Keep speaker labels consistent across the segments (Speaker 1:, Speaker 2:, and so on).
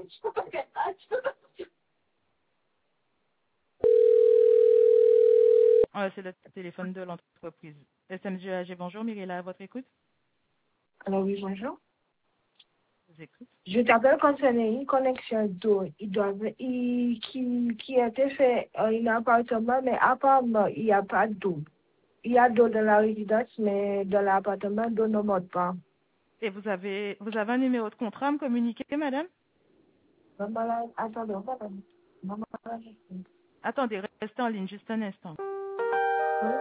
Speaker 1: C'est le téléphone de l'entreprise. SMGAG, bonjour, Mirella, à votre écoute.
Speaker 2: Alors oui, bonjour.
Speaker 1: Je vous écoute.
Speaker 2: Je t'appelle concernant une connexion d'eau. Qui a été fait à un appartement, mais apparemment, il n'y a pas d'eau. Il y a d'eau dans la résidence, mais dans l'appartement, l'eau ne monte pas.
Speaker 1: Et vous avez un numéro de contrat à me communiquer, madame?
Speaker 2: Attendez, madame. Maman,
Speaker 1: Attendez, restez en ligne juste un instant.
Speaker 2: oui.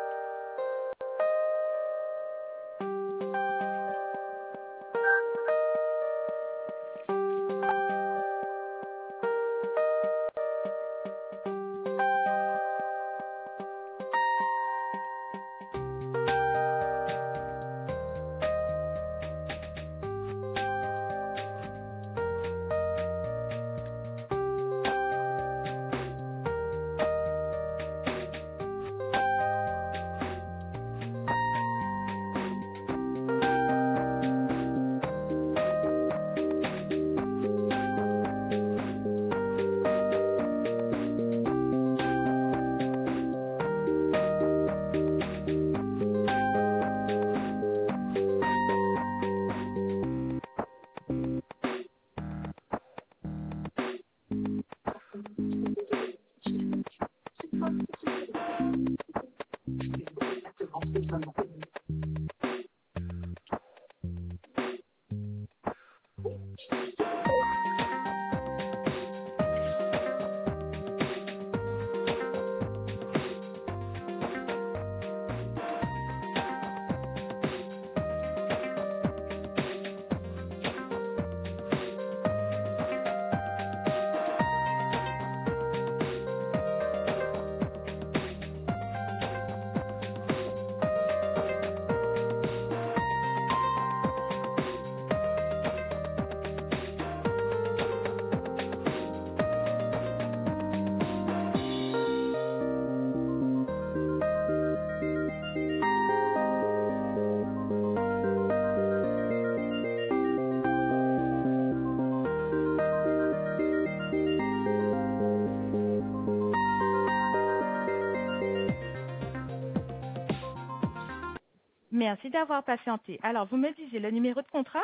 Speaker 1: Merci d'avoir patienté. Alors, vous me disiez le numéro de contrat?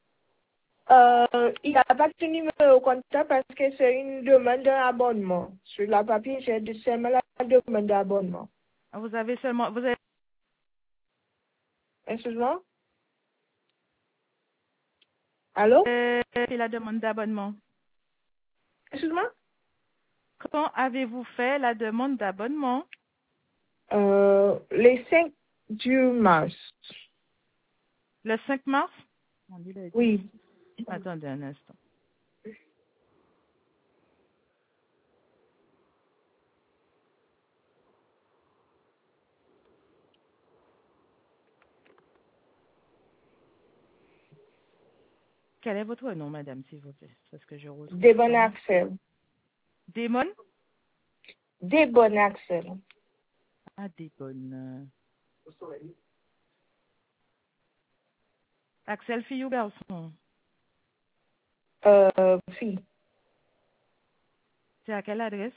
Speaker 2: Il n'y a pas de numéro comptable parce que c'est une demande d'abonnement. Sur la papier, j'ai seulement la demande d'abonnement.
Speaker 1: Vous avez
Speaker 2: Excuse-moi? Allô?
Speaker 1: fait la demande d'abonnement.
Speaker 2: Excuse-moi?
Speaker 1: Quand avez-vous fait la demande d'abonnement?
Speaker 2: Les 5 du mars.
Speaker 1: Le 5 mars?
Speaker 2: Oui.
Speaker 1: Attendez un instant. Quel est votre nom, madame, s'il vous plaît? Parce que je retrouve
Speaker 2: Debon
Speaker 1: pas.
Speaker 2: Axel.
Speaker 1: Démon?
Speaker 2: Debon Axel.
Speaker 1: Ah, Démon. Axel, fille ou garçon?
Speaker 2: Fille.
Speaker 1: C'est à quelle adresse?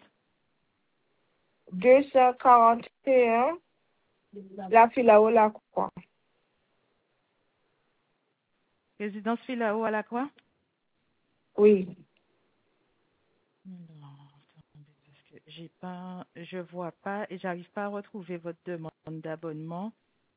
Speaker 2: 241, la Filao la Croix.
Speaker 1: Résidence Filao à la Croix?
Speaker 2: Oui.
Speaker 1: Non, attendez, parce que je vois pas et j'arrive pas à retrouver votre demande d'abonnement.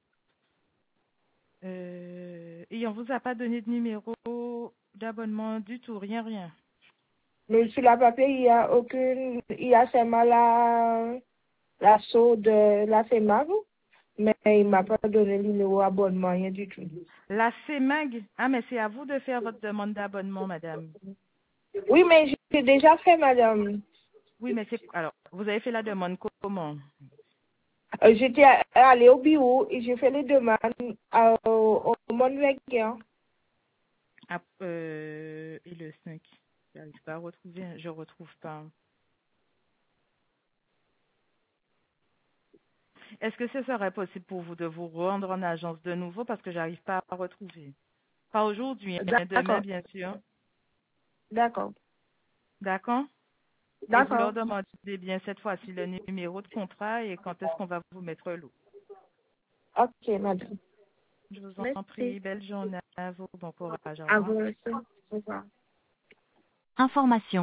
Speaker 1: Et on vous a pas donné de numéro d'abonnement du tout, rien.
Speaker 2: Mais sur la papier, il y a seulement la saut de la FEMAG, mais il m'a pas donné le numéro abonnement, rien du tout.
Speaker 1: La CEMAG? Ah, mais c'est à vous de faire votre demande d'abonnement, madame.
Speaker 2: Oui, mais j'ai déjà fait, madame.
Speaker 1: Oui, mais alors, vous avez fait la demande comment?
Speaker 2: J'étais allée au bureau et j'ai fait les demandes au monde végan.
Speaker 1: Ah, et le 5? J'arrive pas à retrouver, je retrouve pas. Est-ce que ce serait possible pour vous de vous rendre en agence de nouveau parce que j'arrive pas à retrouver? Pas aujourd'hui, mais demain,
Speaker 2: D'accord,
Speaker 1: bien sûr.
Speaker 2: d'accord.
Speaker 1: D'accord? Et vous
Speaker 2: D'accord.
Speaker 1: leur demandez bien cette fois-ci le numéro de contrat et quand est-ce qu'on va vous mettre l'eau.
Speaker 2: Ok, madame.
Speaker 1: Je vous en
Speaker 2: Merci.
Speaker 1: prie. Belle journée à vous. Bon courage. Au
Speaker 2: À
Speaker 1: revoir.
Speaker 2: vous aussi. Au revoir.
Speaker 3: Information.